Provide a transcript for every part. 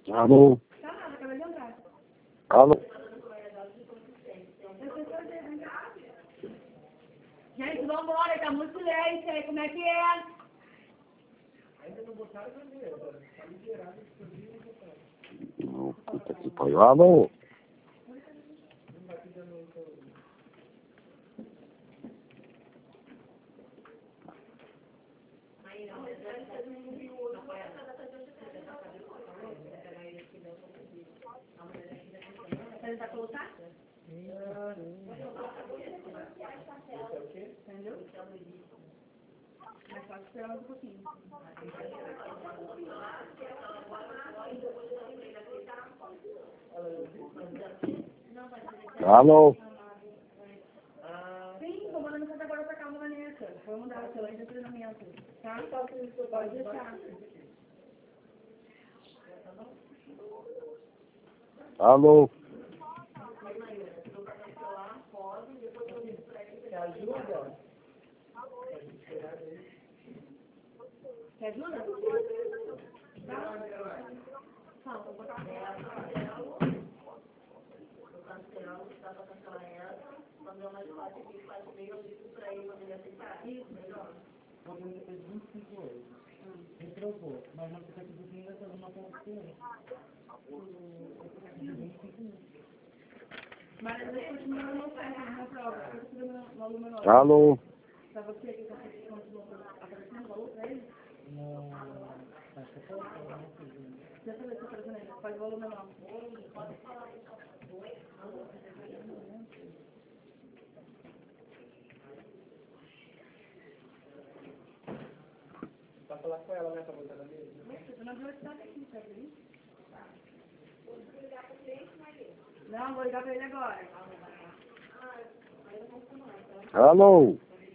Alô? Alô? Gente, vambora, tá muito silêncio aí, como é que é? Não, puta que pariu. Alô? Você tá colocar? Entendeu? Mas pode esperar mais um pouquinho. Alô? Sim, tô mandando você agora pra cá, Vanessa. Vou mandar o seu de treinamento. Tá? Pode deixar. Alô? Quer ajuda? Tá, vou botar Podemos depois de 25 horas. Reprovou, mas não fica tudo ainda fazer uma conferência. Mas eu continuo no meu certo, na prova. Eu tô no aluno menor. Alô? Pra você que tá aparecendo o valor pra ele? Não, acho que é só não sei. Deixa eu ver se eu tô trazendo ele. Faz o valor menor. Pra falar com ela, né, pra botar na mesa? Você não viu estar aqui, tá vendo? Não, vou ligar pra ele agora. Alô?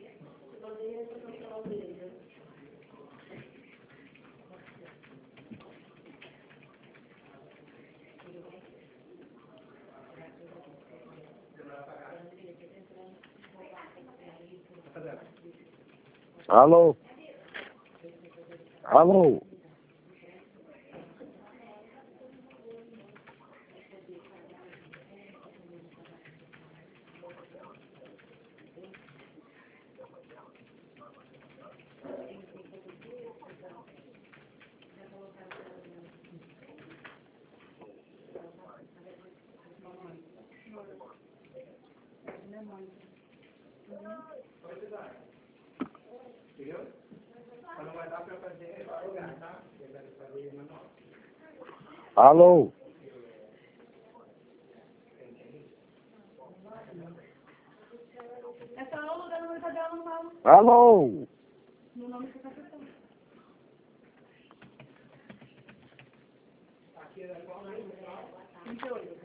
Alô? Alô? Entendeu? Mas não vai dar pra fazer lugar, tá? Você vai fazer manual. Alô? É só o lugar no número dela no mal. Alô? No nome que você tá pensando. Aqui é qual? 28.